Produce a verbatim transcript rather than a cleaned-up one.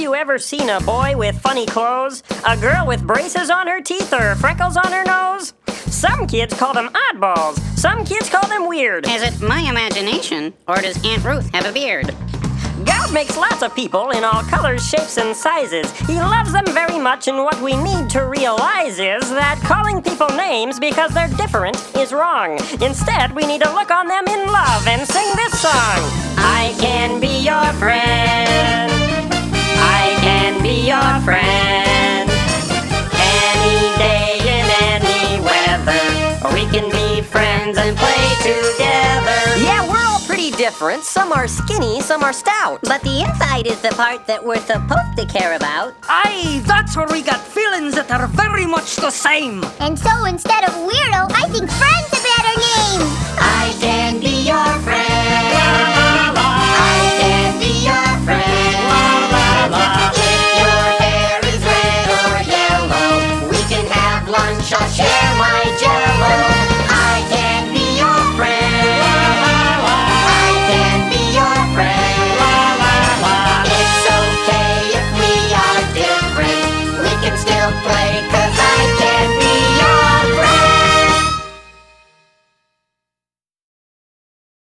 you ever seen a boy with funny clothes? A girl with braces on her teeth or freckles on her nose? Some kids call them oddballs. Some kids call them weird. Is it my imagination, or does Aunt Ruth have a beard? God makes lots of people in all colors, shapes, and sizes. He loves them very much, and what we need to realize is that calling people names because they're different is wrong. Instead, we need to look on them in love and sing this song. I can be your friend. I can be your friend. Any day in any weather, we can be friends and play together. Yeah, we're all pretty different. Some are skinny, some are stout. But the inside is the part that we're supposed to care about. Aye, that's where we got feelings that are very much the same. And so instead of weirdo, I think friend's a better name. I can be your friend. La, la, la. I can be your friend. La, la, la. If your hair is red or yellow, we can have lunch. I'll share